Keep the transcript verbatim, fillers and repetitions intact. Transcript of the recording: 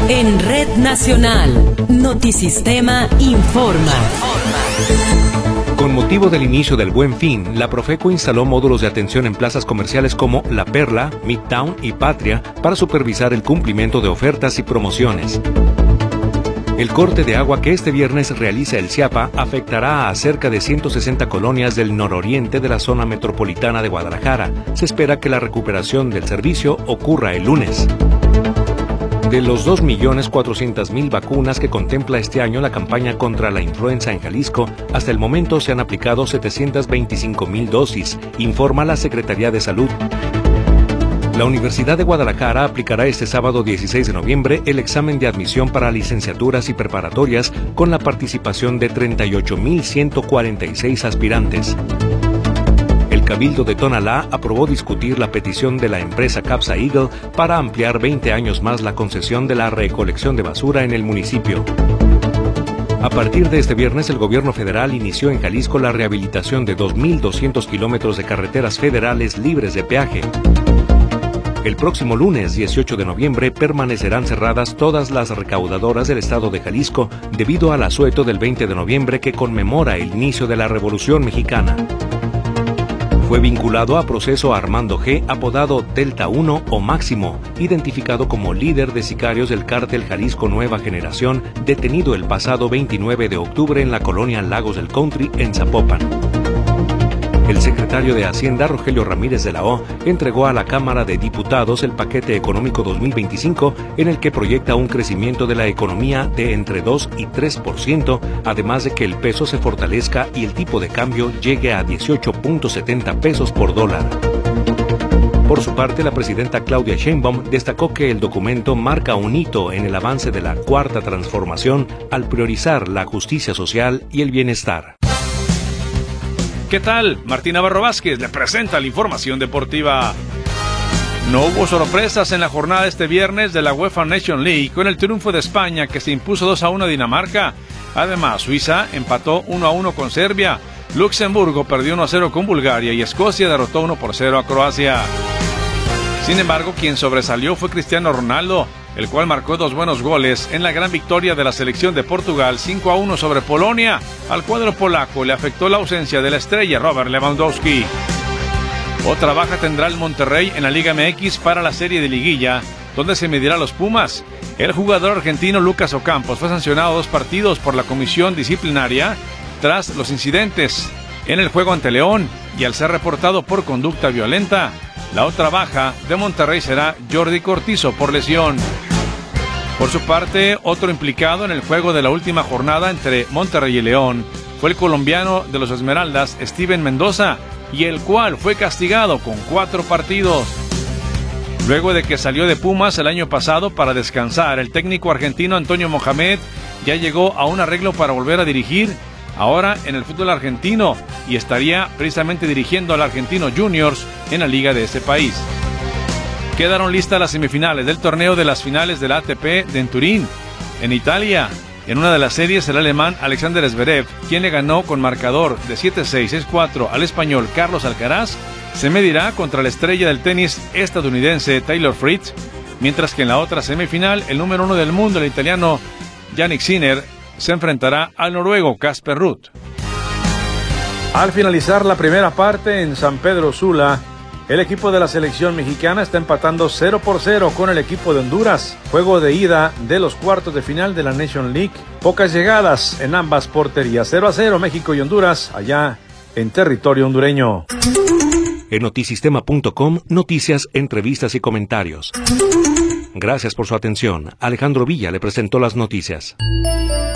En Red Nacional, Notisistema informa. Con motivo del inicio del Buen Fin, la Profeco instaló módulos de atención en plazas comerciales como La Perla, Midtown y Patria para supervisar el cumplimiento de ofertas y promociones. El corte de agua que este viernes realiza el CIAPA afectará a cerca de ciento sesenta colonias del nororiente de la zona metropolitana de Guadalajara. Se espera que la recuperación del servicio ocurra el lunes. De los dos millones cuatrocientas mil vacunas que contempla este año la campaña contra la influenza en Jalisco, hasta el momento se han aplicado setecientas veinticinco mil dosis, informa la Secretaría de Salud. La Universidad de Guadalajara aplicará este sábado dieciséis de noviembre el examen de admisión para licenciaturas y preparatorias con la participación de treinta y ocho mil ciento cuarenta y seis aspirantes. El Cabildo de Tonalá aprobó discutir la petición de la empresa Capsa Eagle para ampliar veinte años más la concesión de la recolección de basura en el municipio. A partir de este viernes, el gobierno federal inició en Jalisco la rehabilitación de dos mil doscientos kilómetros de carreteras federales libres de peaje. El próximo lunes dieciocho de noviembre permanecerán cerradas todas las recaudadoras del estado de Jalisco debido al asueto del veinte de noviembre que conmemora el inicio de la Revolución Mexicana. Fue vinculado a proceso Armando G., apodado Delta uno o Máximo, identificado como líder de sicarios del cártel Jalisco Nueva Generación, detenido el pasado veintinueve de octubre en la colonia Lagos del Country, en Zapopan. El secretario de Hacienda, Rogelio Ramírez de la O, entregó a la Cámara de Diputados el paquete económico dos mil veinticinco, en el que proyecta un crecimiento de la economía de entre dos y tres por ciento, además de que el peso se fortalezca y el tipo de cambio llegue a dieciocho punto setenta pesos por dólar. Por su parte, la presidenta Claudia Sheinbaum destacó que el documento marca un hito en el avance de la Cuarta Transformación al priorizar la justicia social y el bienestar. ¿Qué tal? Martín Navarro Vázquez le presenta la información deportiva. No hubo sorpresas en la jornada de este viernes de la UEFA Nation League con el triunfo de España, que se impuso dos a uno a Dinamarca. Además, Suiza empató uno a uno con Serbia, Luxemburgo perdió uno a cero con Bulgaria y Escocia derrotó uno por cero a Croacia. Sin embargo, quien sobresalió fue Cristiano Ronaldo, el cual marcó dos buenos goles en la gran victoria de la selección de Portugal cinco a uno sobre Polonia. Al cuadro polaco le afectó la ausencia de la estrella Robert Lewandowski. Otra baja tendrá el Monterrey en la Liga M X para la serie de liguilla, donde se medirá a los Pumas. El jugador argentino Lucas Ocampos fue sancionado dos partidos por la comisión disciplinaria tras los incidentes en el juego ante León y al ser reportado por conducta violenta. La otra baja de Monterrey será Jordi Cortizo por lesión. Por su parte, otro implicado en el juego de la última jornada entre Monterrey y León fue el colombiano de los Esmeraldas, Steven Mendoza, y el cual fue castigado con cuatro partidos. Luego de que salió de Pumas el año pasado para descansar, el técnico argentino Antonio Mohamed ya llegó a un arreglo para volver a dirigir, ahora en el fútbol argentino, y estaría precisamente dirigiendo al Argentino Juniors en la liga de ese país. Quedaron listas las semifinales del torneo de las finales del A T P de en Turín, en Italia. En una de las series, el alemán Alexander Zverev, quien le ganó con marcador de siete seis, seis cuatro al español Carlos Alcaraz, se medirá contra la estrella del tenis estadounidense Taylor Fritz, mientras que en la otra semifinal, el número uno del mundo, el italiano Jannik Sinner, se enfrentará al noruego Casper Ruud. Al finalizar la primera parte en San Pedro Sula, el equipo de la selección mexicana está empatando cero por cero con el equipo de Honduras. Juego de ida de los cuartos de final de la Nation League. Pocas llegadas en ambas porterías. cero a cero México y Honduras allá en territorio hondureño. En notisistema punto com, noticias, entrevistas y comentarios. Gracias por su atención. Alejandro Villa le presentó las noticias.